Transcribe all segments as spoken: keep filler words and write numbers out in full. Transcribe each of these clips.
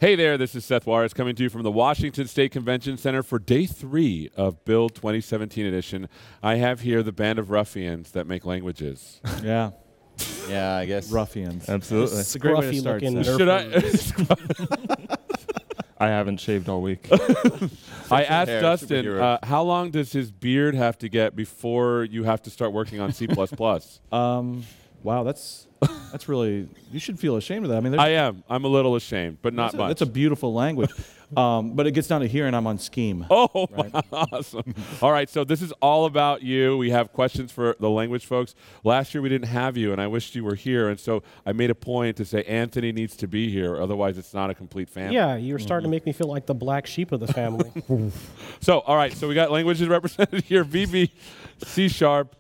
Hey there, this is Seth Juarez coming to you from the Washington State Convention Center for day three of Build twenty seventeen edition. I have here the band of ruffians that make languages. Yeah. Yeah, I guess. Ruffians. Absolutely. It's a great way to start. Scruffy-looking Seth. Should I? I haven't shaved all week. I asked hair, Dustin, superhero. uh, how long does his beard have to get before you have to start working on C plus plus? Um, wow, that's that's really. You should feel ashamed of that. I mean, there's- I am. I'm a little ashamed, but not that's a, much. That's a beautiful language. um, but it gets down to here, and I'm on Scheme. Oh, Right. awesome. All right, so this is all about you. We have questions for the language folks. Last year we didn't have you, and I wished you were here, and so I made a point to say Anthony needs to be here, otherwise it's not a complete family. Yeah, you're starting to make me feel like the black sheep of the family. So, all right, so we got languages represented here. V B, C sharp,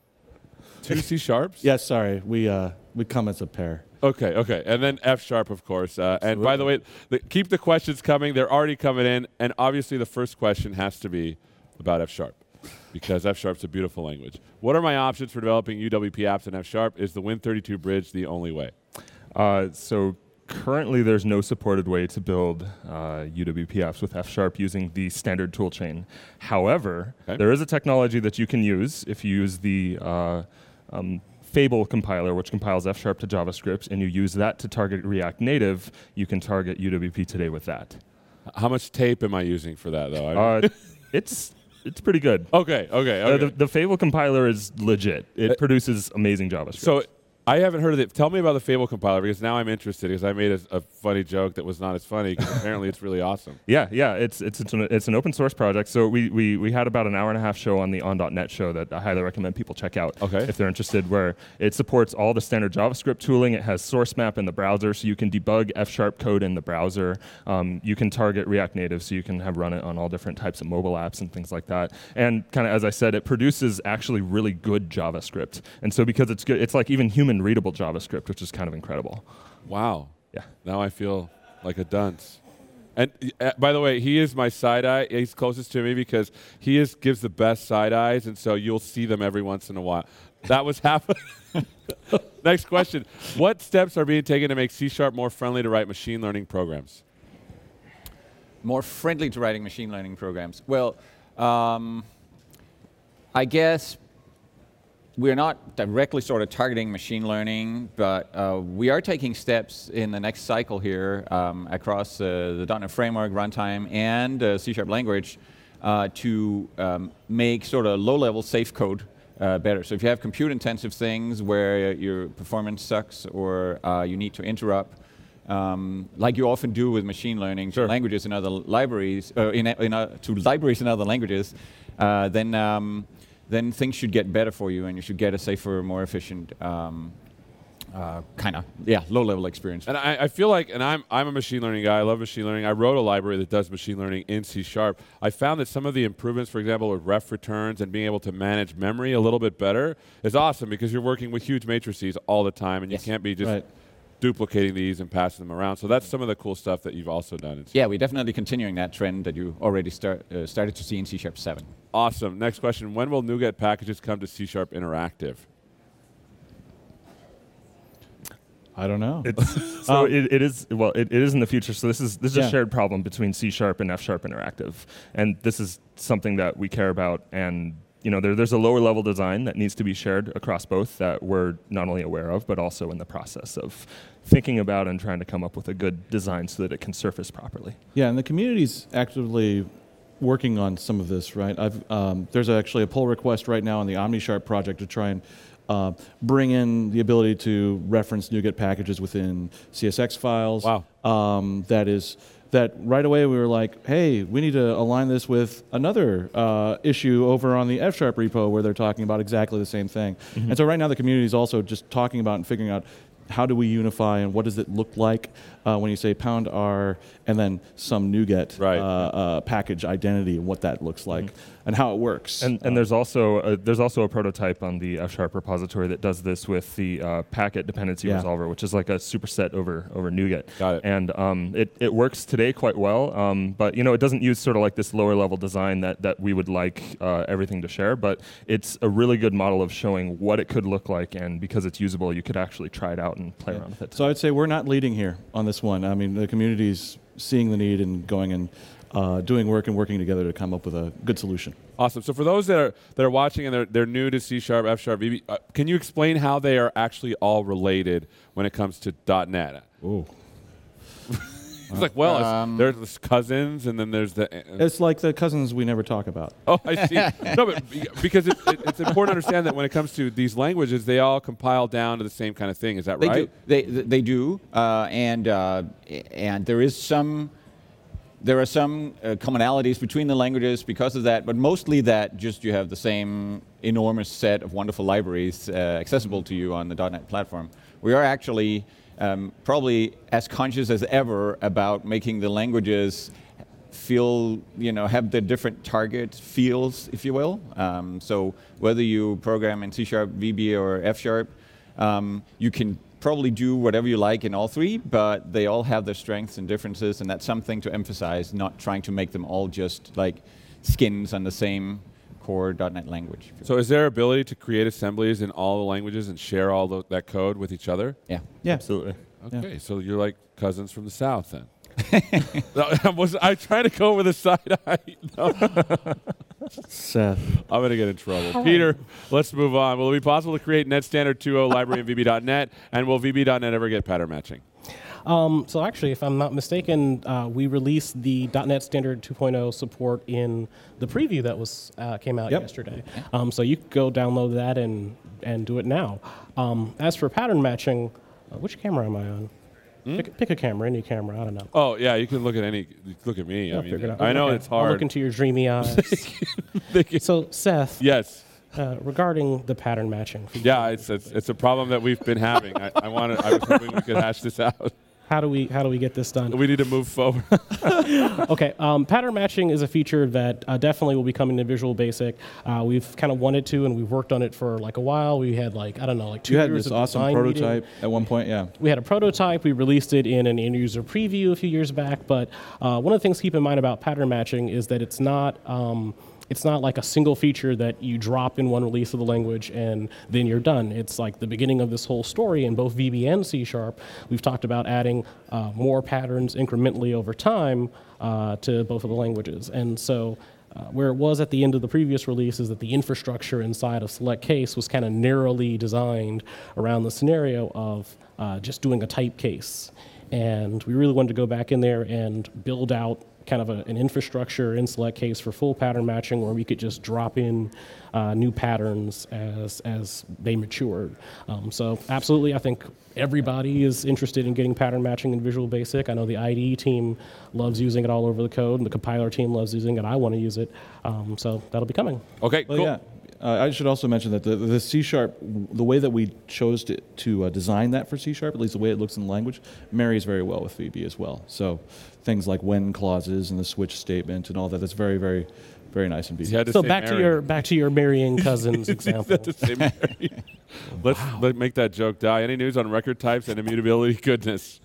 two C sharps? Yes, sorry. We uh, we come as a pair. Okay, okay. And then F sharp, of course. Uh, and by the way, the, keep the questions coming. They're already coming in. And obviously the first question has to be about F sharp because F sharp's a beautiful language. What are my options for developing U W P apps in F sharp? Is the Win thirty-two bridge the only way? Uh, so currently there's no supported way to build uh, U W P apps with F sharp using the standard toolchain. However, Okay. there is a technology that you can use if you use the uh, um, Fable compiler, which compiles F sharp to JavaScript, and you use that to target React Native. You can target U W P today with that. How much tape am I using for that, though? I- Uh, it's it's pretty good. okay, okay, Uh, okay. the, the Fable compiler is legit. It Uh, produces amazing JavaScript. So I haven't heard of it. Tell me about the Fable compiler because now I'm interested because I made a, a funny joke that was not as funny because apparently it's really awesome. Yeah, yeah, it's it's it's an, it's an open source project. So we, we we had about an hour and a half show on the on dot net show that I highly recommend people check out Okay. if they're interested. Where it supports all the standard JavaScript tooling. It has source map in the browser, so you can debug F sharp code in the browser. Um, you can target React Native, so you can have run it on all different types of mobile apps and things like that. And kind of as I said, it produces actually really good JavaScript. And so because it's good, it's like even human readable JavaScript, which is kind of incredible. Wow. Yeah. Now I feel like a dunce. And uh, by the way, he is my side eye. He's closest to me because he is gives the best side eyes, and so you'll see them every once in a while. That was happening. Next question. What steps are being taken to make C sharp more friendly to write machine learning programs? More friendly to writing machine learning programs. Well, um, I guess we're not directly sort of targeting machine learning, but uh, we are taking steps in the next cycle here um, across uh, the dot net framework, runtime, and uh, C sharp language uh, to um, make sort of low-level safe code uh, better. So if you have compute-intensive things where your performance sucks or uh, you need to interrupt, um, like you often do with machine learning, Sure. to languages in other libraries, uh, in, in, uh, to libraries in other languages, uh, then um, then things should get better for you, and you should get a safer, more efficient, um, uh, kind of, yeah, low-level experience. And I, I feel like, and I'm I'm a machine learning guy. I love machine learning. I wrote a library that does machine learning in C sharp. I found that some of the improvements, for example, with ref returns and being able to manage memory a little bit better, is awesome because you're working with huge matrices all the time, and Yes. you can't be just Right. duplicating these and passing them around. So that's some of the cool stuff that you've also done. In C- Yeah, we're definitely continuing that trend that you already start, uh, started to see in C sharp seven. Awesome. Next question. When will NuGet packages come to C sharp Interactive? I don't know. It's, so Um, it, it is well, it, it is in the future. So this is this is Yeah. a shared problem between C sharp and F sharp interactive, and this is something that we care about. And you know, there, there's a lower level design that needs to be shared across both that we're not only aware of, but also in the process of thinking about and trying to come up with a good design so that it can surface properly. Yeah, and the community's actively working on some of this, right? I've, um, there's actually a pull request right now on the OmniSharp project to try and uh, bring in the ability to reference NuGet packages within C S X files. Wow. Um, that is that right away we were like, hey, we need to align this with another uh, issue over on the F sharp repo where they're talking about exactly the same thing. Mm-hmm. And so right now the community is also just talking about and figuring out how do we unify and what does it look like uh, when you say pound R and then some NuGet Right. uh, uh, package identity and what that looks like and how it works. And, and Uh, there's also a, there's also a prototype on the F sharp repository that does this with the uh, packet dependency Yeah. resolver, which is like a superset over over NuGet. Got it. And um, it it works today quite well, um, but you know it doesn't use sort of like this lower level design that that we would like uh, everything to share. But it's a really good model of showing what it could look like, and because it's usable, you could actually try it out and play Yeah. around with it. So I'd say we're not leading here on this one. I mean, the community's seeing the need and going and uh, doing work and working together to come up with a good solution. Awesome. So for those that are that are watching and they're they're new to C Sharp, F Sharp, V B, uh, can you explain how they are actually all related when it comes to .NET? Ooh. It's like, well, Um, it's, there's the cousins, and then there's the. Uh, It's like the cousins we never talk about. oh, I see. No, but be- because it, it, it's important to understand that when it comes to these languages, they all compile down to the same kind of thing. Is that They right? do. They they do, uh, and uh, and there is some. There are some uh, commonalities between the languages because of that, but mostly that just you have the same enormous set of wonderful libraries uh, accessible to you on the .NET platform. We are actually um, probably as conscious as ever about making the languages feel, you know, have the different target feels, if you will. Um, so whether you program in C Sharp, V B, or F Sharp, um, you can probably do whatever you like in all three, but they all have their strengths and differences, and that's something to emphasize, not trying to make them all just like skins on the same core .NET language. So is there ability to create assemblies in all the languages and share all the, that code with each other? Yeah. Yeah. Absolutely. Okay, so you're like cousins from the South then. No, I was I trying to go with a side eye. No, Seth. I'm going to get in trouble. Peter, let's move on. Will it be possible to create Net Standard two point oh library in V B dot net? And will V B dot net ever get pattern matching? Um, so actually, if I'm not mistaken, uh, we released the .NET Standard two point oh support in the preview that was uh, came out Yep. yesterday. Um, so you can go download that and and do it now. Um, as for pattern matching, uh, which camera am I on? Pick, pick a camera, any camera. I don't know. Oh yeah, you can look at any. Look at me. I I'll mean, figure it out. I know Okay. it's I'll hard. look into your dreamy eyes. Thank you. So Seth, Yes. uh, regarding the pattern matching, for you, Yeah, it's, it's it's a problem that we've been having. I, I wanted. I was hoping we could hash this out. how do we how do we get this done? We need to move forward. Okay, um, pattern matching is a feature that uh, definitely will be coming to Visual Basic. Uh, we've kind of wanted to, and we've worked on it for like a while. We had like I don't know, like two You had years this of awesome design prototype meeting. at one point, yeah. We had a prototype. We released it in an end-user preview a few years back. But uh, one of the things to keep in mind about pattern matching is that it's not. Um, It's not like a single feature that you drop in one release of the language and then you're done. It's like the beginning of this whole story in both V B and C Sharp. We've talked about adding uh, more patterns incrementally over time uh, to both of the languages. And so uh, where it was at the end of the previous release is that the infrastructure inside of Select Case was kind of narrowly designed around the scenario of uh, just doing a type case. And we really wanted to go back in there and build out kind of a, an infrastructure in Select Case for full pattern matching where we could just drop in uh, new patterns as as they matured. Um, so absolutely, I think everybody is interested in getting pattern matching in Visual Basic. I know the I D E team loves using it all over the code, and the compiler team loves using it. I want to use it. Um, so that'll be coming. Okay, Well, cool. yeah. Uh, I should also mention that the, the C Sharp, the way that we chose to, to uh, design that for C Sharp, at least the way it looks in the language, marries very well with V B as well. So things like when clauses and the switch statement and all that, that's very, very, very nice in V B. You had to So say back to Mary. your back to your marrying cousins example. Had to say Mary. Let's let make that joke die. Any news on record types and immutability? Goodness.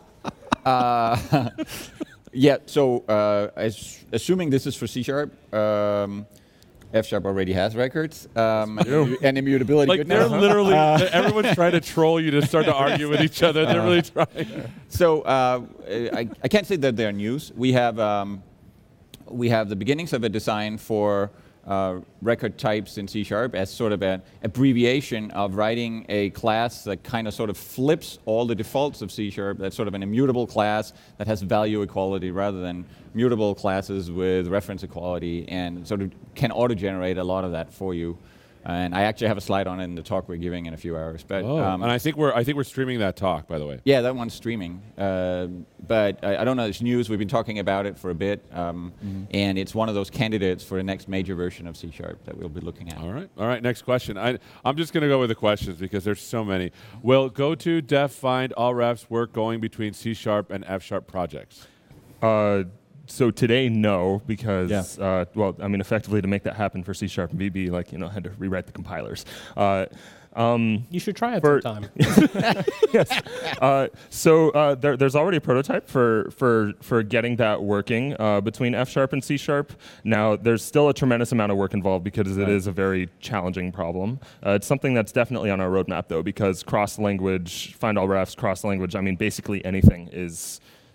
Yeah, so uh, as, assuming this is for C Sharp, um, F Sharp already has records um, and immutability. Like goodness. they're literally everyone's trying to troll you to start to argue with each other. They're really trying. So uh, I, I can't say that they're news. We have um, we have the beginnings of a design for uh, record types in C Sharp as sort of an abbreviation of writing a class that kind of sort of flips all the defaults of C Sharp. That's sort of an immutable class that has value equality rather than mutable classes with reference equality, and sort of can auto-generate a lot of that for you. And I actually have a slide on it in the talk we're giving in a few hours. But Oh, um, and I think we're I think we're streaming that talk, by the way. yeah, that one's streaming. Uh, but I, I don't know, it's news. We've been talking about it for a bit. Um, And it's one of those candidates for the next major version of C Sharp that we'll be looking at. All right. All right. Next question. I, I'm just going to go with the questions because there's so many. Will GoTo def find all refs work going between C Sharp and F Sharp projects? Uh, so today, no, because Yeah. uh, well, I mean, effectively to make that happen for C Sharp and V B, like you know, I had to rewrite the compilers. Uh, um, You should try it For- sometime. yes. Uh, so uh, there, there's already a prototype for for for getting that working uh, between F Sharp and C Sharp. Now, there's still a tremendous amount of work involved because it is a very challenging problem. Uh, it's something that's definitely on our roadmap, though, because cross-language, find all refs, cross-language. I mean, basically anything is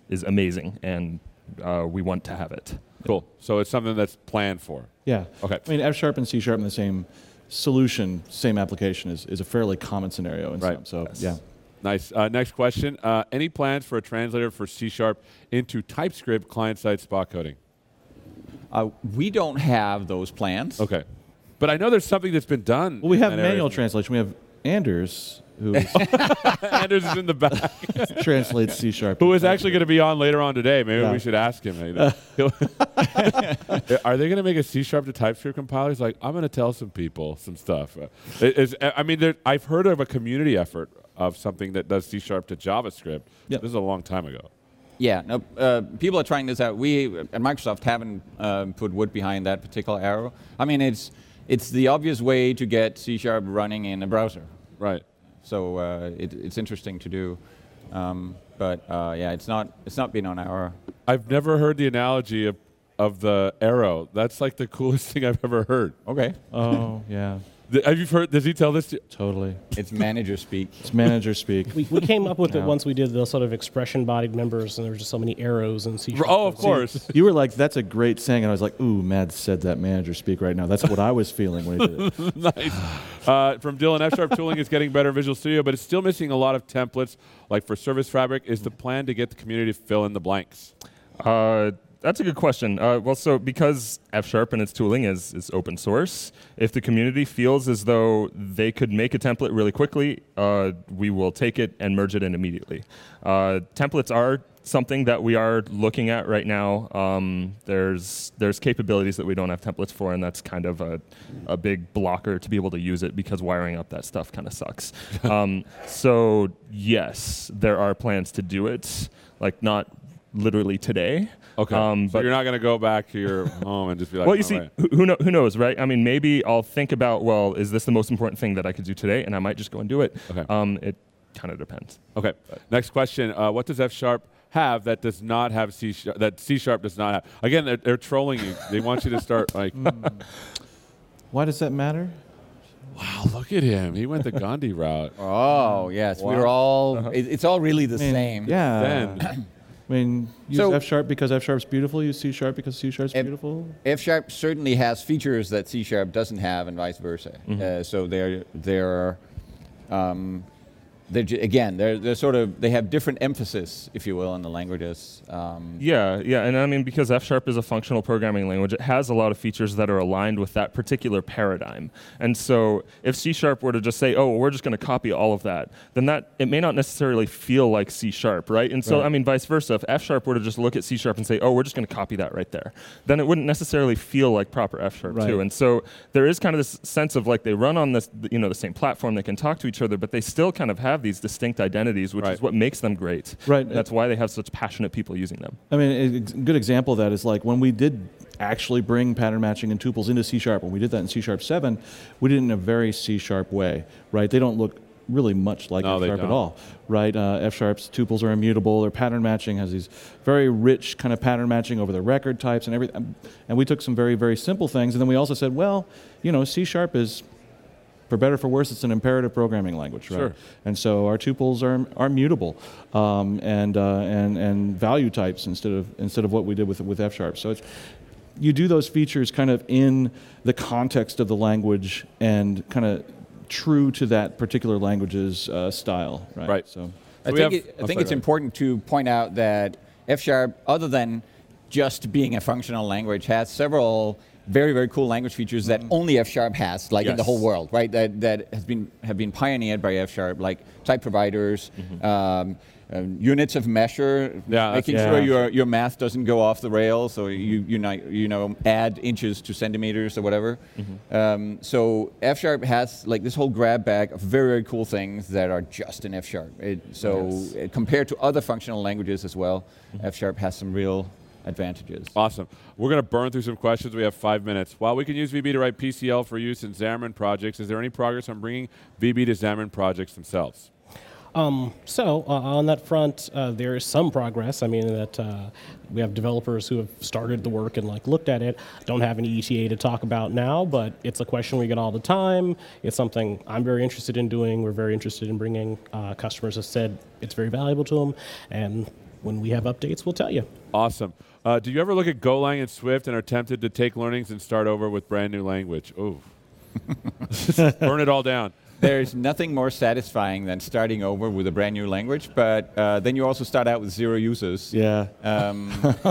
is amazing, and uh, we want to have it. Cool. So it's something that's planned for. Yeah. Okay. I mean, F Sharp and C Sharp in the same solution, same application is, is a fairly common scenario. In Right. some, so, Yes. yeah. Nice. Uh, next question. Uh, any plans for a translator for C Sharp into TypeScript client-side spot coding? Uh, we don't have those plans. Okay. But I know there's something that's been done. Well, we in have that area. manual translation. We have Anders, who Anders is in the back. translates C Sharp. Who is actually going to be on later on today. Maybe Yeah. we should ask him. Are they going to make a C Sharp to TypeScript compiler? He's like, I'm going to tell some people some stuff. Uh, it is, I mean, there, I've heard of a community effort of something that does C Sharp to JavaScript. Yep. This is a long time ago. Yeah, no, uh, people are trying this out. We at Microsoft haven't um, put wood behind that particular arrow. I mean, it's it's the obvious way to get C Sharp running in a browser. Right. So uh, it, it's interesting to do, um, but uh, yeah, it's not it's not been on our. I've never heard the analogy of, of the arrow. That's like the coolest thing I've ever heard. Okay, Oh, yeah, Th- Have you heard? Does he tell this? To, totally. it's manager speak. It's manager speak. We, we came up with it Yeah. once we did the sort of expression-bodied members, and there were just so many arrows and C Sharp. oh, of course. You were like, that's a great saying. And I was like, ooh, Mads said that manager speak right now. That's what I was feeling when he did it. Nice. Uh, from Dylan, F Sharp tooling is getting better in Visual Studio, but it's still missing a lot of templates. Like for Service Fabric, is the plan to get the community to fill in the blanks? Uh, that's a good question. Uh, well, so because F Sharp and its tooling is, is open source, if the community feels as though they could make a template really quickly, uh, we will take it and merge it in immediately. Uh, templates are something that we are looking at right now. Um, there's there's capabilities that we don't have templates for, and that's kind of a, a big blocker to be able to use it because wiring up that stuff kind of sucks. um, so yes, there are plans to do it, like not literally today. Okay. Um, so but you're not going to go back to your home and just be like, well, you "All see, right." who, who, know, who knows, right? I mean, maybe I'll think about, well, is this the most important thing that I could do today? And I might just go and do it. Okay. Um, it kind of depends. Okay. Next question. Uh, what does F Sharp have that does not have C Sharp, that C Sharp does not have? Again, they're, they're trolling you. They want you to start like, Why does that matter? wow, look at him. He went the Gandhi route. Oh yes, Wow. we're all. Uh-huh. It, it's all really the I mean, same. Yeah. Then, I mean, use So- F Sharp because F Sharp's beautiful. Use C Sharp because C Sharp's F- beautiful. F Sharp certainly has features that C Sharp doesn't have, and vice versa. Uh, so they're they're um, they're ju- again they're they're sort of they have different emphasis, if you will, in the languages. Um, Yeah, yeah, and I mean, because F Sharp is a functional programming language, it has a lot of features that are aligned with that particular paradigm. And so if C Sharp were to just say, oh, we're just going to copy all of that, then that it may not necessarily feel like C Sharp, right? And so, Right. I mean, vice versa, if F Sharp were to just look at C Sharp and say, oh, we're just going to copy that right there, then it wouldn't necessarily feel like proper F Sharp Right. too. And so there is kind of this sense of like they run on this, you know, the same platform, they can talk to each other, but they still kind of have these distinct identities, which Right. is what makes them great. Right. That's why they have such passionate people using them. I mean, a ex- good example of that is like when we did actually bring pattern matching and tuples into C Sharp. When we did that in C Sharp seven, we did it in a very C Sharp way, right? They don't look really much like No, F they Sharp don't. at all, right? Uh, F Sharp's tuples are immutable. Their pattern matching has these very rich kind of pattern matching over the record types and everything. And we took some very, very simple things, and then we also said, well, you know, C Sharp is, for better or for worse, it's an imperative programming language, right? Sure. And so our tuples are are mutable, um, and uh, and and value types instead of instead of what we did with with F Sharp. So it's you do those features kind of in the context of the language and kind of true to that particular language's uh, style, right? Right. So I we think, have- it, I oh, think sorry, it's go ahead. important to point out that F Sharp, other than just being a functional language, has several very, very cool language features that only F Sharp has, like in the Yes. whole world, right? That that has been have been pioneered by F Sharp, like type providers, um, um, units of measure, Yeah, that's- making Yeah. sure your your math doesn't go off the rails, so you you know you know add inches to centimeters or whatever. Um, so F Sharp has like this whole grab bag of very, very cool things that are just in F Sharp. It, so uh, compared to other functional languages as well, F Sharp has some real advantages. Awesome. We're going to burn through some questions. We have five minutes. While we can use V B to write P C L for use in Xamarin projects, is there any progress on bringing V B to Xamarin projects themselves? Um, so uh, on that front, uh, there is some progress. I mean, that uh, we have developers who have started the work and like looked at it. Don't have any E T A to talk about now, but it's a question we get all the time. It's something I'm very interested in doing. We're very interested in bringing. Uh, customers have said it's very valuable to them, and when we have updates, we'll tell you. Awesome. Uh, do you ever look at Golang and Swift and are tempted to take learnings and start over with brand new language? Ooh. Burn it all down. There's nothing more satisfying than starting over with a brand new language, but uh, then you also start out with zero users. Yeah. Um,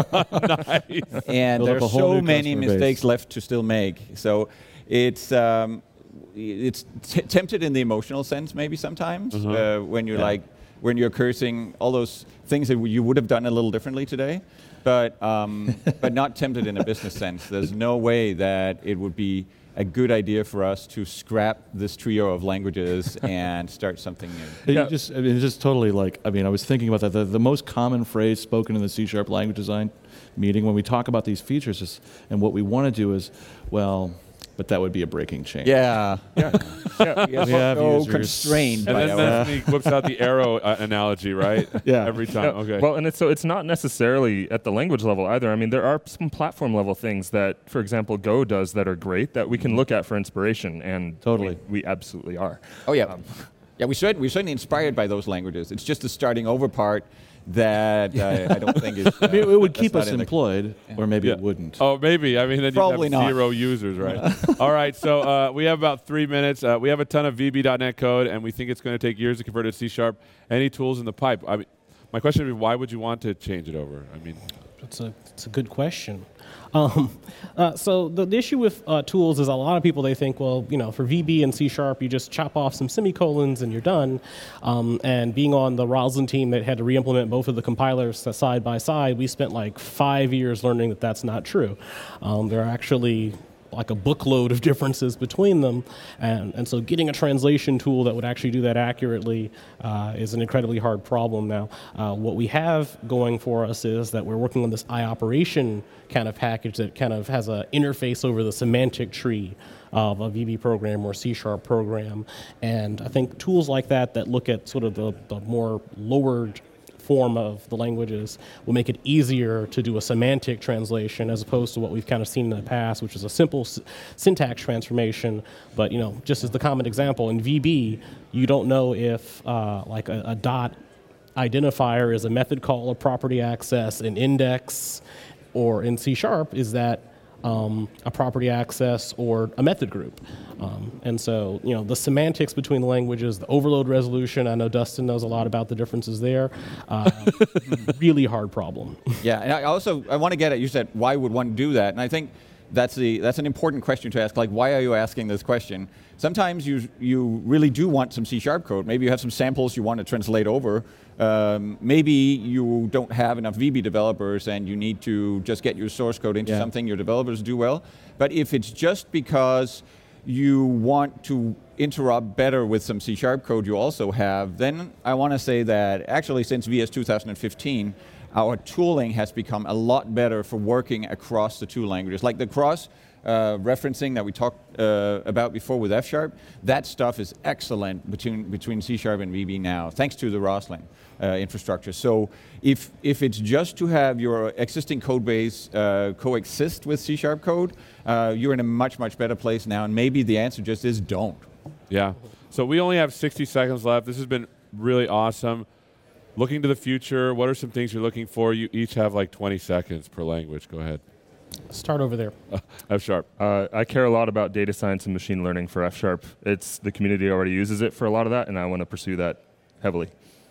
Nice. and Build there up are a whole so new many customer base. mistakes left to still make. So it's um, it's t- tempted in the emotional sense, maybe sometimes uh, when you're Yeah. like when you're cursing all those things that you would have done a little differently today, but um, but not tempted in a business sense. There's no way that it would be a good idea for us to scrap this trio of languages and start something new. It Yeah. just, I mean, it's just totally like, I mean, I was thinking about that. The, the most common phrase spoken in the C Sharp language design meeting when we talk about these features is, and what we want to do is, well, but that would be a breaking change. Yeah, Yeah. yeah. we are We have so users. constrained And by then our Bethany whips out the arrow uh, analogy, right? Yeah. Every time. Yeah, Okay. Well, and it's, so it's not necessarily at the language level either. I mean, there are some platform level things that, for example, Go does that are great that we can look at for inspiration, and Totally. we, we absolutely are. Oh yeah, yeah. We should. We're certainly inspired by those languages. It's just the starting over part that uh, I don't think is. Uh, I mean, it would that's keep not us in the- employed, or maybe Yeah. it wouldn't. Oh, maybe. I mean, then Probably you'd have not. zero users, right? All right, so uh, we have about three minutes. Uh, we have a ton of V B dot net code, and we think it's going to take years to convert it to C Sharp. Any tools in the pipe? I mean, my question would be, why would you want to change it over? I mean, It's a, it's a good question. Um, uh, so the, the issue with uh, tools is a lot of people, they think, well, you know, for V B and C Sharp, you just chop off some semicolons and you're done. Um, and being on the Roslyn team that had to re-implement both of the compilers side by side, we spent like five years learning that that's not true. Um, there are actually like a bookload of differences between them. And, and so getting a translation tool that would actually do that accurately uh, is an incredibly hard problem now. Uh, what we have going for us is that we're working on this iOperation kind of package that kind of has an interface over the semantic tree of a V B program or C Sharp program. And I think tools like that that look at sort of the, the more lowered form of the languages will make it easier to do a semantic translation as opposed to what we've kind of seen in the past, which is a simple s- syntax transformation. But, you know, just as the common example, in V B, you don't know if uh, like a, a dot identifier is a method call, a property access, an index, or in C Sharp, is that Um, a property access or a method group. Um, and so, you know, the semantics between the languages, the overload resolution, I know Dustin knows a lot about the differences there. Uh, really hard problem. Yeah, and I also I want to get at, you said, why would one do that? And I think that's the that's an important question to ask. Like, why are you asking this question? Sometimes you you really do want some C Sharp code. Maybe you have some samples you want to translate over. Um, maybe you don't have enough V B developers and you need to just get your source code into Yeah. something your developers do well. But if it's just because you want to interrupt better with some C Sharp code you also have, then I want to say that actually since V S two thousand fifteen, our tooling has become a lot better for working across the two languages. Like the cross uh, referencing that we talked uh, about before with F Sharp, that stuff is excellent between between C Sharp and V B now, thanks to the Roslyn uh, infrastructure. So if if it's just to have your existing code base uh, coexist with C Sharp code, uh, you're in a much, much better place now, and maybe the answer just is don't. yeah. So we only have sixty seconds left. This has been really awesome. Looking to the future, what are some things you're looking for? You each have like twenty seconds per language. Go ahead. Start over there. F Sharp. Uh, I care a lot about data science and machine learning for F Sharp. It's the community already uses it for a lot of that, and I want to pursue that heavily.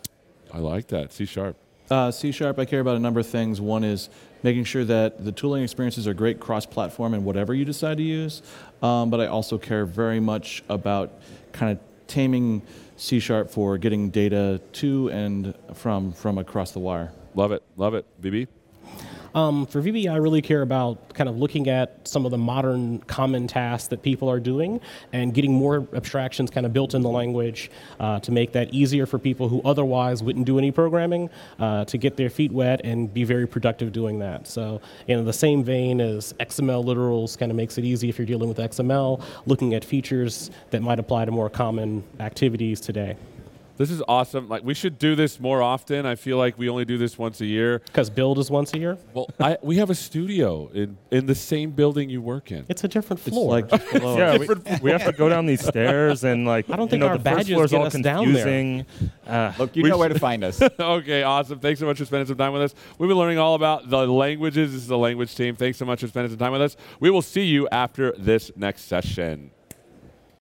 I like that. C Sharp. Uh, C Sharp, I care about a number of things. One is making sure that the tooling experiences are great cross-platform in whatever you decide to use. Um, but I also care very much about kind of taming C Sharp for getting data to and from from across the wire. Love it. Love it. B B? Um, for V B, I really care about kind of looking at some of the modern common tasks that people are doing and getting more abstractions kind of built in the language uh, to make that easier for people who otherwise wouldn't do any programming uh, to get their feet wet and be very productive doing that. So in the same vein as X M L literals kind of makes it easy if you're dealing with X M L, looking at features that might apply to more common activities today. This is awesome. Like, we should do this more often. I feel like we only do this once a year. Because build is once a year. Well, I, we have a studio in, in the same building you work in. It's a different It's floor. like just below. Yeah, we, we have to go down these stairs and like I don't you think know, our the first badges floor is get all us down there. confusing. Uh, Look, you We know where should- to find us. Okay, awesome. Thanks so much for spending some time with us. We've been learning all about the languages. This is the language team. Thanks so much for spending some time with us. We will see you after this next session.